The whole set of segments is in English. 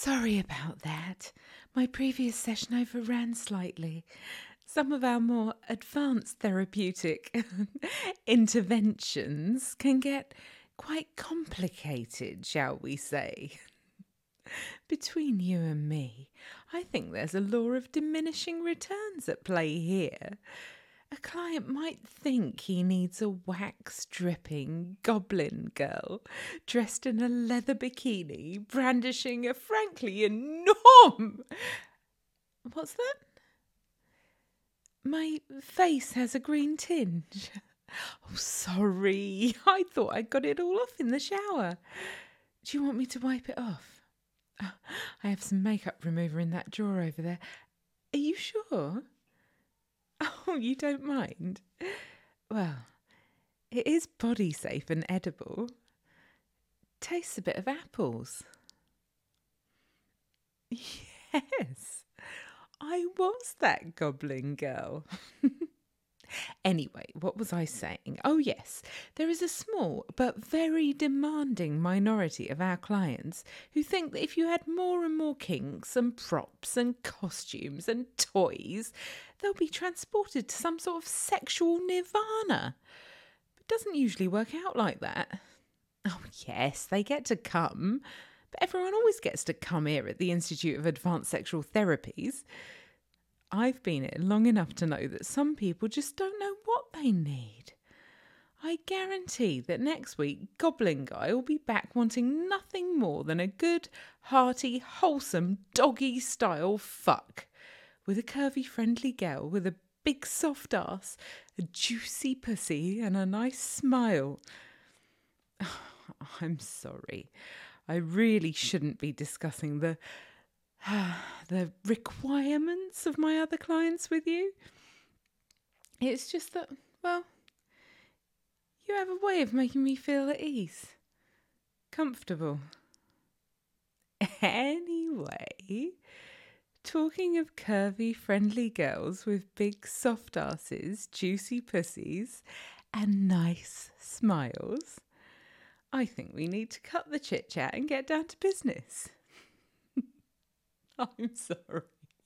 Sorry about that. My previous session overran slightly. Some of our more advanced therapeutic interventions can get quite complicated, shall we say. Between you and me, I think there's a law of diminishing returns at play here. A client might think he needs a wax-dripping goblin girl dressed in a leather bikini, brandishing a frankly What's that? My face has a green tinge. Oh, sorry. I thought I'd got it all off in the shower. Do you want me to wipe it off? I have some makeup remover in that drawer over there. Are you sure? Oh, you don't mind? Well, it is body safe and edible. Tastes a bit of apples. Yes, I was that goblin girl. Anyway, what was I saying? Oh, yes, there is a small but very demanding minority of our clients who think that if you had more and more kinks and props and costumes and toys, they'll be transported to some sort of sexual nirvana. It doesn't usually work out like that. Oh, yes, they get to come, but everyone always gets to come here at the Institute of Advanced Sexual Therapies. I've been here long enough to know that some people just don't know what they need. I guarantee that next week Goblin Guy will be back wanting nothing more than a good, hearty, wholesome, doggy-style fuck with a curvy, friendly girl with a big soft ass, a juicy pussy and a nice smile. I'm sorry. I really shouldn't be discussing the requirements of my other clients with you. It's just that, well, you have a way of making me feel at ease, comfortable. Anyway, talking of curvy, friendly girls with big soft asses, juicy pussies, and nice smiles, I think we need to cut the chit-chat and get down to business. I'm sorry.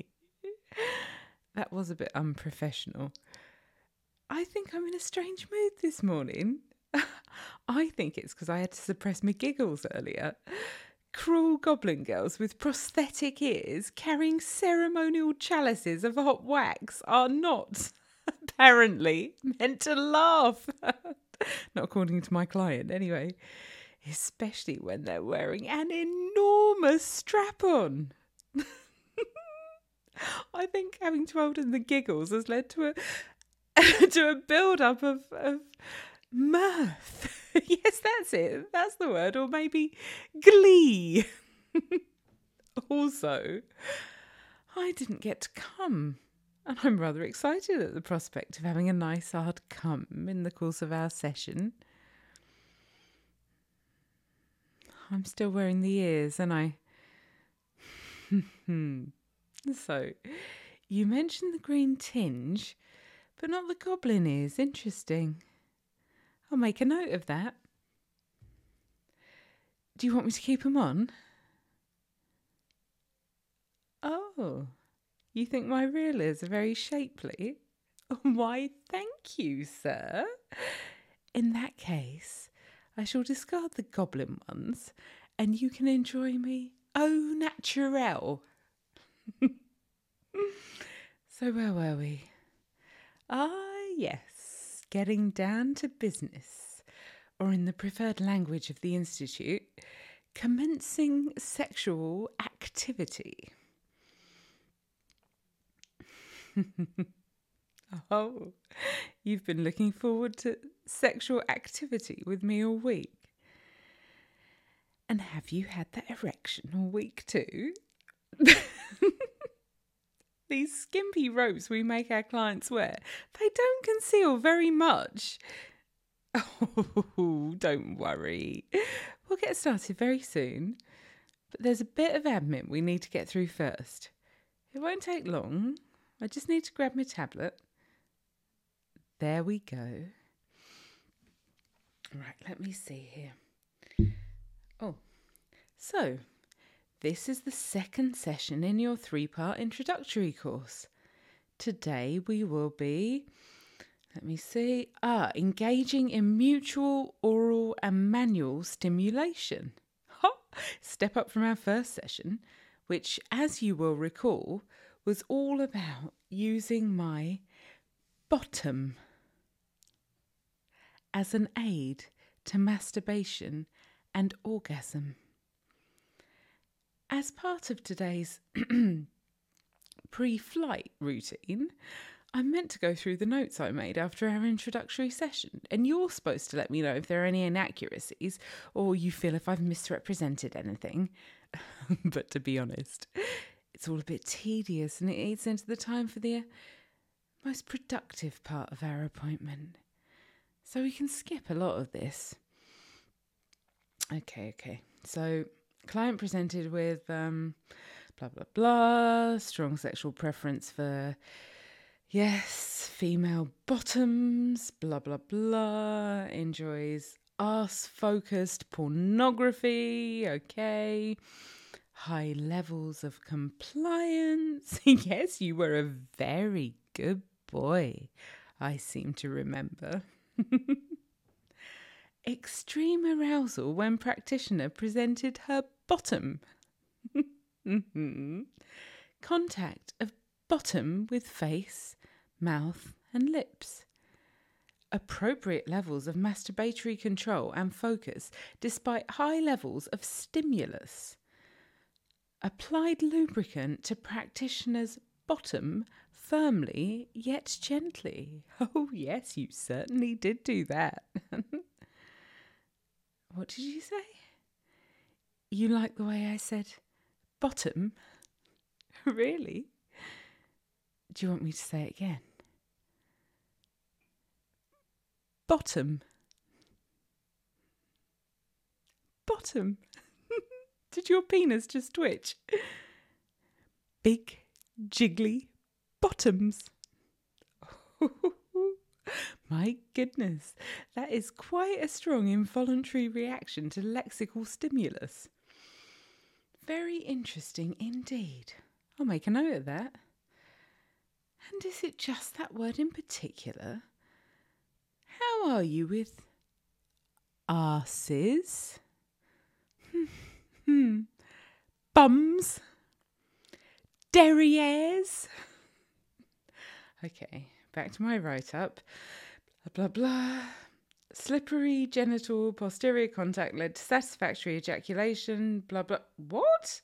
That was a bit unprofessional. I think I'm in a strange mood this morning. I think it's because I had to suppress my giggles earlier. Cruel goblin girls with prosthetic ears carrying ceremonial chalices of hot wax are not, apparently, meant to laugh. Not according to my client, anyway. Especially when they're wearing an enormous strap-on. I think having told them the giggles has led to a build-up of mirth. Yes, that's it. That's the word. Or maybe glee. Also, I didn't get to come. And I'm rather excited at the prospect of having a nice hard come in the course of our session. I'm still wearing the ears, and I... So, you mentioned the green tinge, but not the goblin ears. Interesting. I'll make a note of that. Do you want me to keep them on? Oh, you think my real ears are very shapely? Why, thank you, sir. In that case, I shall discard the goblin ones, and you can enjoy me au naturel. So where were we? Ah, yes, getting down to business, or in the preferred language of the Institute, commencing sexual activity. Oh, you've been looking forward to sexual activity with me all week. And have you had that erection all week too? These skimpy ropes we make our clients wear, they don't conceal very much. Oh, don't worry. We'll get started very soon. But there's a bit of admin we need to get through first. It won't take long. I just need to grab my tablet. There we go. Right, let me see here. Oh, so This is the second session in your 3-part introductory course. Today we will be, engaging in mutual, oral and manual stimulation. Step up from our first session, which, as you will recall, was all about using my bottom as an aid to masturbation and orgasm. As part of today's pre-flight routine, I'm meant to go through the notes I made after our introductory session, and you're supposed to let me know if there are any inaccuracies or you feel if I've misrepresented anything. But to be honest, it's all a bit tedious and it eats into the time for the most productive part of our appointment. So we can skip a lot of this. Okay. So, client presented with blah, blah, blah, strong sexual preference for, female bottoms, blah, blah, blah, enjoys arse-focused pornography, okay, high levels of compliance. Yes, you were a very good boy, I seem to remember. Extreme arousal when practitioner presented her bottom. Contact of bottom with face, mouth and lips. Appropriate levels of masturbatory control and focus despite high levels of stimulus. Applied lubricant to practitioner's bottom firmly yet gently. Oh yes, you certainly did do that. What did you say? You like the way I said bottom? Really? Do you want me to say it again? Bottom. Bottom. Did your penis just twitch? Big, jiggly bottoms. My goodness, that is quite a strong involuntary reaction to lexical stimulus. Very interesting indeed. I'll make a note of that. And is it just that word in particular? How are you with arses? Bums? Derrieres? Okay, back to my write-up. Blah, blah, blah. Slippery genital posterior contact led to satisfactory ejaculation. Blah, blah. What?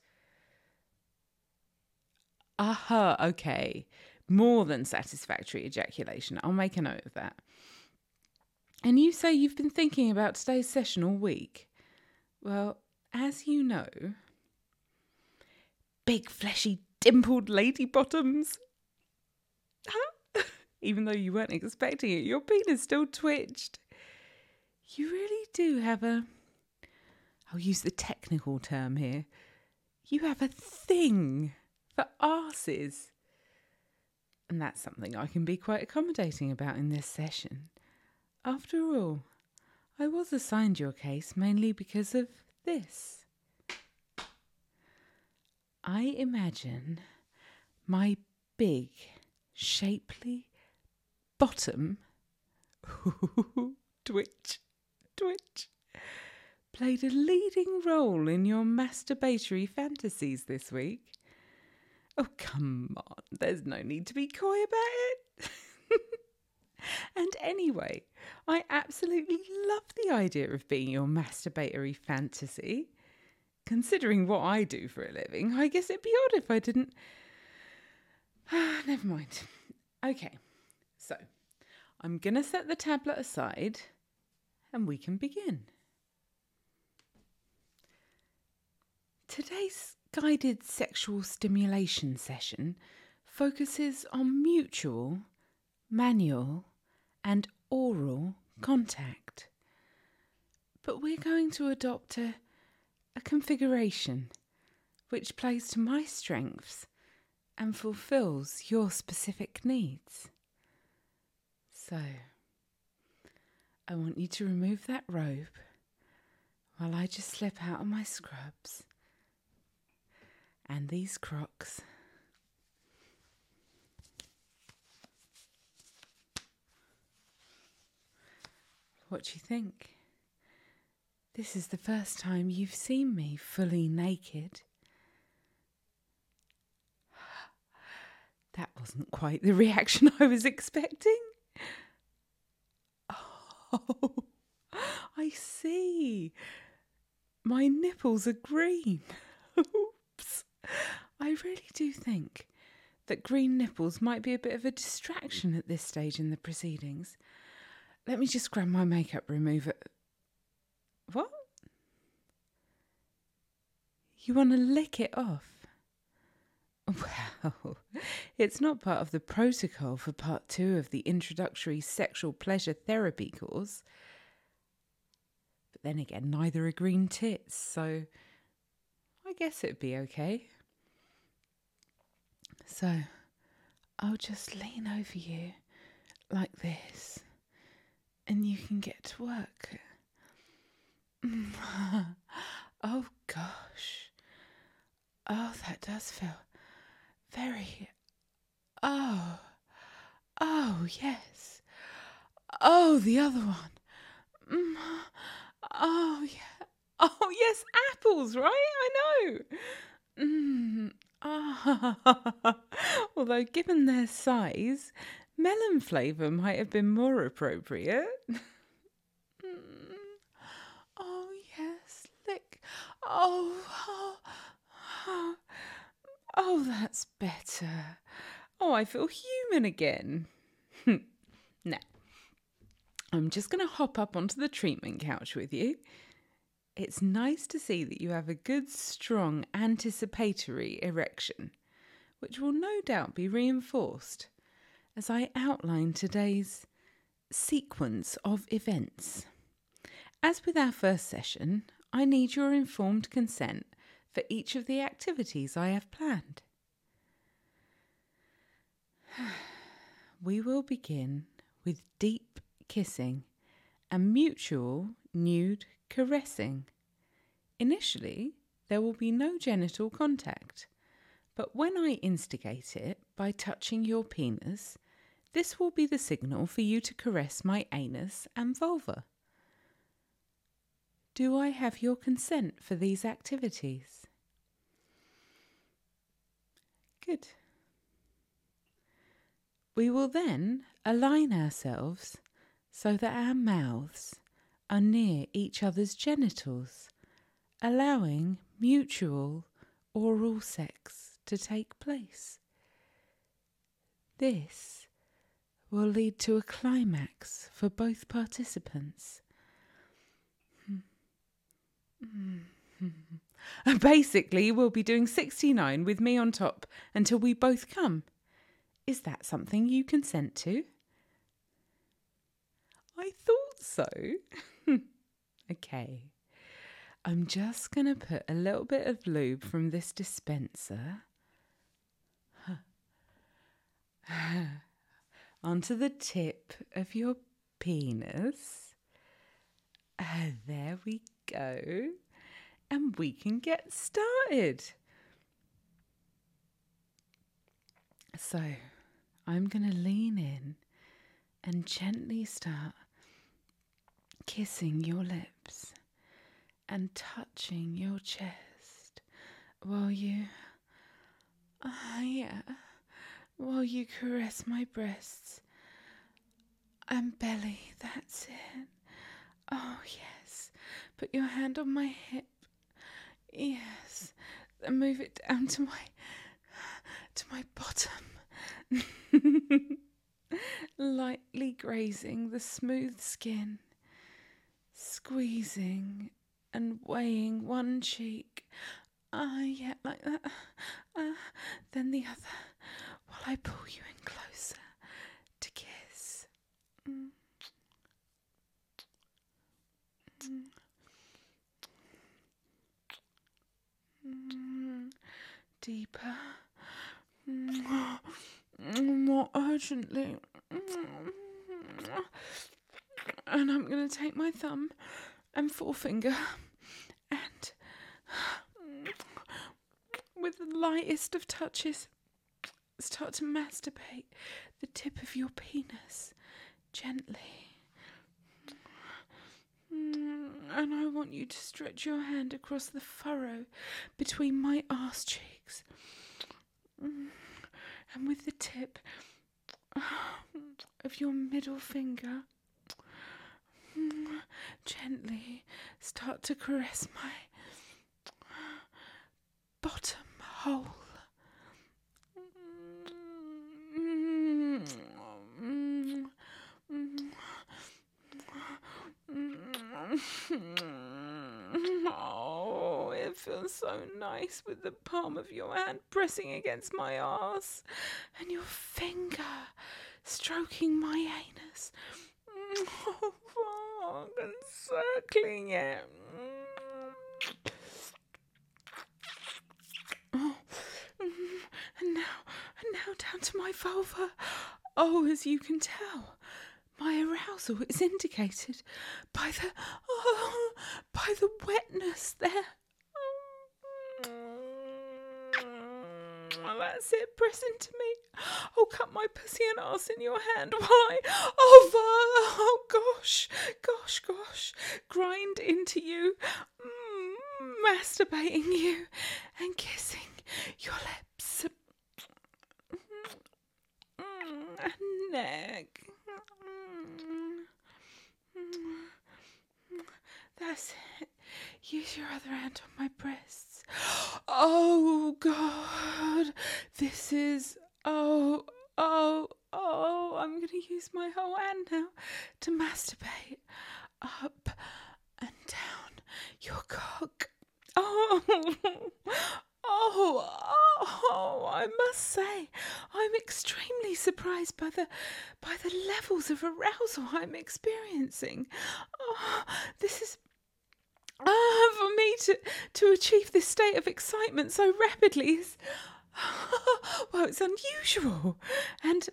Aha, okay. More than satisfactory ejaculation. I'll make a note of that. And you say you've been thinking about today's session all week. Well, as you know, big, fleshy, dimpled lady bottoms. Even though you weren't expecting it, your penis still twitched. You really do have I'll use the technical term here, you have a thing for arses. And that's something I can be quite accommodating about in this session. After all, I was assigned your case mainly because of this. I imagine my big, shapely bottom twitch, played a leading role in your masturbatory fantasies this week. Oh, come on, there's no need to be coy about it. And anyway, I absolutely love the idea of being your masturbatory fantasy. Considering what I do for a living, I guess it'd be odd if I didn't. Never mind. Okay, so I'm going to set the tablet aside and we can begin. Today's guided sexual stimulation session focuses on mutual, manual and oral contact. But we're going to adopt a configuration which plays to my strengths and fulfills your specific needs. So, I want you to remove that robe while I just slip out of my scrubs And these Crocs. What do you think? This is the first time you've seen me fully naked. That wasn't quite the reaction I was expecting. Oh, I see. My nipples are green. Oops. I really do think that green nipples might be a bit of a distraction at this stage in the proceedings. Let me just grab my makeup remover. What? You want to lick it off? Well, it's not part of the protocol for part 2 of the introductory sexual pleasure therapy course. But then again, neither are green tits, so I guess it'd be okay. So I'll just lean over you like this, and you can get to work. Oh gosh. Oh, that does feel very... Oh, yes. Oh, the other one. Oh, yeah. Oh, yes, apples, right? I know. Although, given their size, melon flavour might have been more appropriate. Oh, yes, lick. Oh, that's better. Oh, I feel human again. Now, I'm just going to hop up onto the treatment couch with you. It's nice to see that you have a good, strong, anticipatory erection, which will no doubt be reinforced as I outline today's sequence of events. As with our first session, I need your informed consent for each of the activities I have planned. We will begin with deep kissing and mutual nude caressing. Initially, there will be no genital contact, but when I instigate it by touching your penis, this will be the signal for you to caress my anus and vulva. Do I have your consent for these activities? Good. We will then align ourselves so that our mouths are near each other's genitals, allowing mutual oral sex to take place. This will lead to a climax for both participants. Basically, we'll be doing 69 with me on top until we both come. Is that something you consent to? I thought so. Okay. I'm just going to put a little bit of lube from this dispenser onto the tip of your penis. There we go. And we can get started. So, I'm going to lean in and gently start kissing your lips and touching your chest while you caress my breasts and belly. That's it. Oh, yes. Put your hand on my hip. Yes. Then move it down to my bottom. Lightly grazing the smooth skin, squeezing and weighing one cheek. Yeah, like that. Then the other, while I pull you in closer to kiss. Deeper. More urgently. And I'm going to take my thumb and forefinger and with a lightest of touches, start to masturbate the tip of your penis gently. And I want you to stretch your hand across the furrow between my arse cheeks. And with the tip of your middle finger, gently start to caress my bottom hole. Oh, it feels so nice with the palm of your hand pressing against my arse and your finger stroking my anus. Oh, encircling it. Oh, and now down to my vulva. Oh, as you can tell, my arousal is indicated by the wetness there. Well, that's it. Press into me. Oh, cut my pussy and arse in your hand while I gosh, grind into you, masturbating you and kissing your lips and neck. That's it. Use your other hand on my breasts. Oh, God. This is... Oh, I'm going to use my whole hand now to masturbate up and down your cock. I must say, I'm extremely surprised by the levels of arousal I'm experiencing. This is... for me to achieve this state of excitement so rapidly is... well, it's unusual. And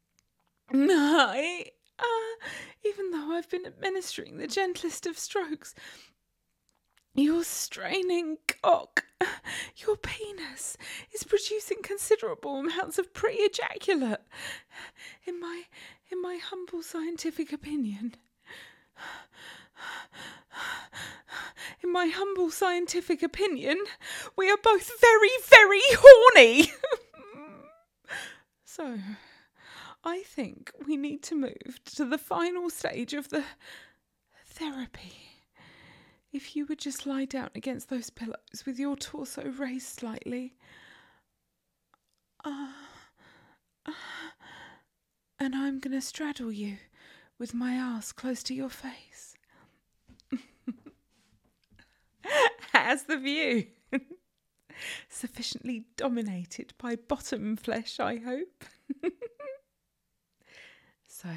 even though I've been administering the gentlest of strokes, your straining cock, your penis, is producing considerable amounts of pre-ejaculate. In my humble scientific opinion. In my humble scientific opinion, we are both very, very horny. So, I think we need to move to the final stage of the therapy. If you would just lie down against those pillows with your torso raised slightly. And I'm going to straddle you with my arse close to your face. How's the view? Sufficiently dominated by bottom flesh, I hope. So,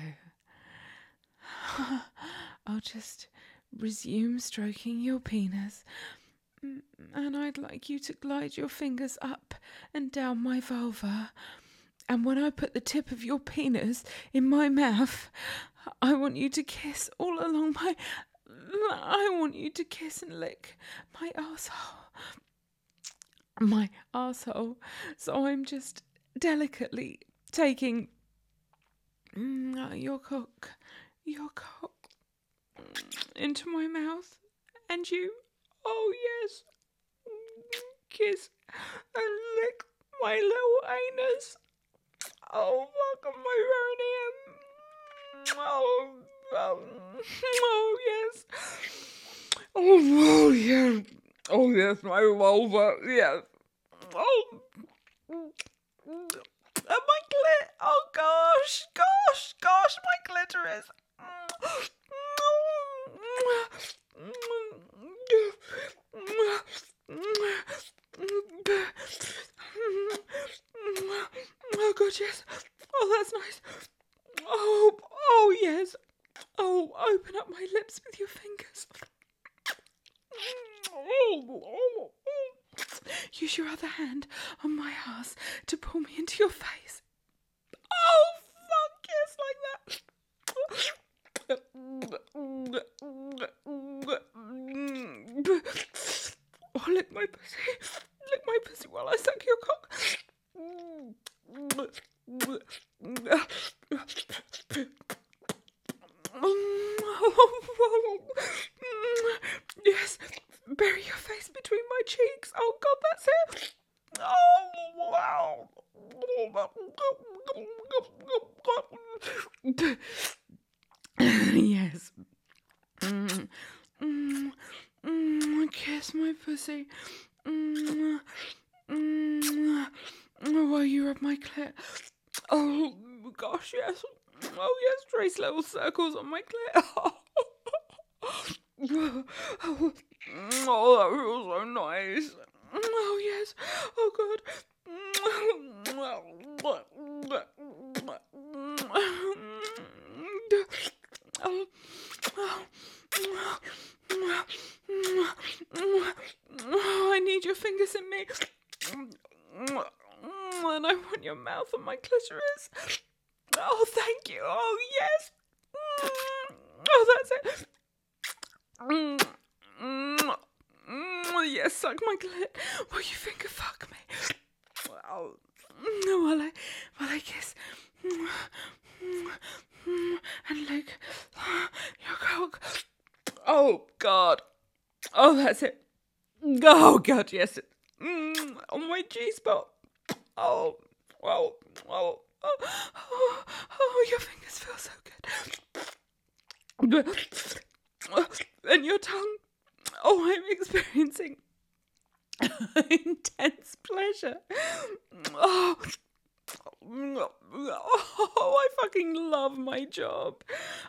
I'll just resume stroking your penis, and I'd like you to glide your fingers up and down my vulva. And when I put the tip of your penis in my mouth, I want you to kiss all along I want you to kiss and lick my arsehole. So I'm just delicately taking your cock into my mouth, and you, oh yes, kiss and lick my little anus. Oh, fuck my perineum. Oh yes. Oh yes. Oh yes, my vulva. Yes. Oh. My clit. Oh gosh, my clitoris. Oh god, yes. Oh, that's nice. Oh yes. Oh, open up my lips with your fingers. Use your other hand on my ass to pull me into your face. Oh, fuck yes, like that. Oh, lick my pussy. Lick my pussy while I suck your cock. Yes, bury your face between my cheeks. Oh God, that's it. Oh wow. Yes. Kiss my pussy. While you rub my clit. Oh gosh, yes. Oh yes, trace little circles on my clit. Oh, that feels so nice. Oh yes. Oh God. Oh, I need your fingers in me. And I want your mouth on my clitoris. Oh, thank you. Oh, yes. Oh, that's it. Yes, suck my clit. Will you finger fuck me? While I kiss and lick your cock. Oh God. Oh, that's it. Oh God, yes. On my G-spot. Oh, your fingers feel so good. And your tongue. Oh, I'm experiencing intense pleasure. Oh, I fucking love my job.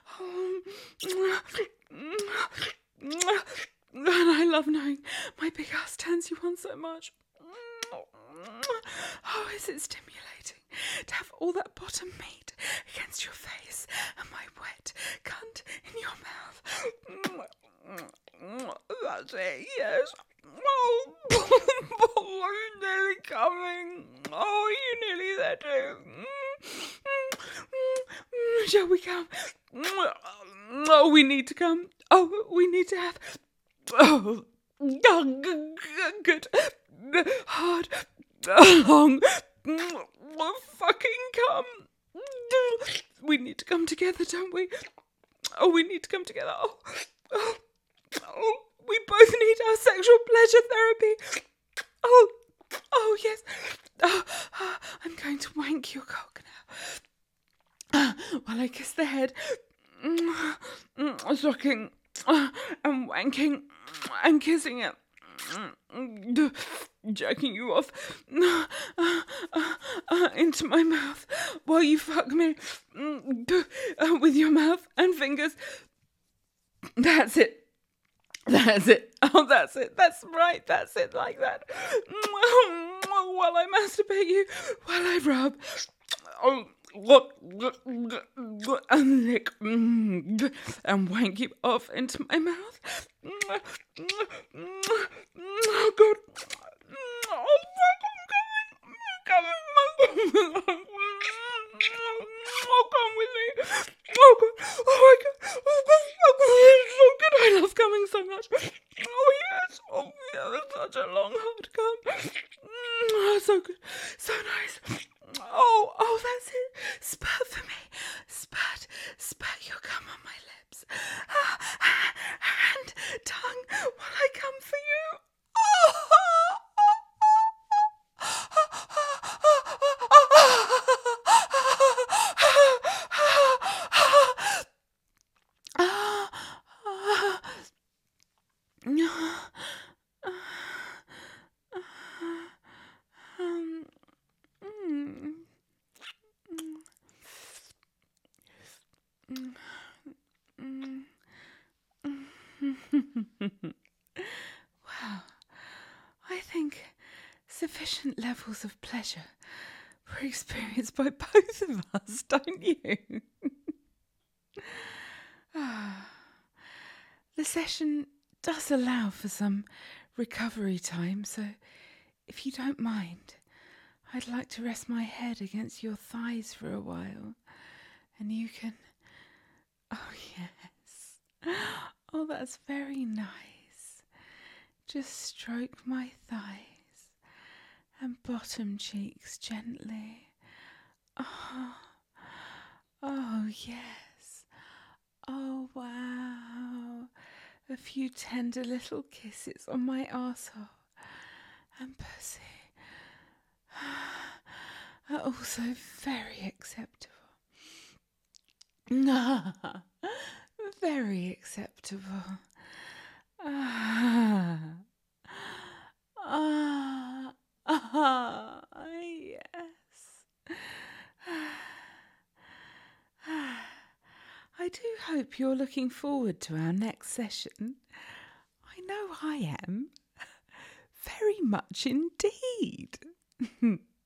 And I love knowing my big ass turns you on so much. Oh, is it stimulating to have all that bottom meat against your face and my wet cunt in your mouth? That's it, yes. Oh, are you nearly coming? Oh, are you nearly there too? Shall we come? Oh, we need to come. Oh, we need to have... Oh, good. Hard, long, fucking come. We need to come together, don't we? Oh, we need to come together. Oh, we both need our sexual pleasure therapy. Oh, yes. I'm going to wank your cock now. While I kiss the head, sucking and wanking and kissing it. Jerking you off into my mouth while you fuck me with your mouth and fingers. That's it. Oh, that's it. That's right. That's it. Like that. While I masturbate you, while I rub. And lick and wank you off into my mouth. Oh God. Oh fuck, I'm coming. Oh, come with me. Oh God. Oh my God. Oh God. It's so good. I love coming so much. Oh yes. Oh yeah, that's such a long hard come. So good. So nice. Oh, that's it. Spurt for me. Spurt your cum on my lips. And tongue while I come for you. Wow, I think sufficient levels of pleasure were experienced by both of us, don't you? The session does allow for some recovery time, so if you don't mind, I'd like to rest my head against your thighs for a while, and you can... Oh, yes. Oh, that's very nice. Just stroke my thighs and bottom cheeks gently. Oh, yes. Oh, wow. A few tender little kisses on my arsehole and pussy are also very acceptable. Very acceptable. Yes. I do hope you're looking forward to our next session. I know I am. Very much indeed.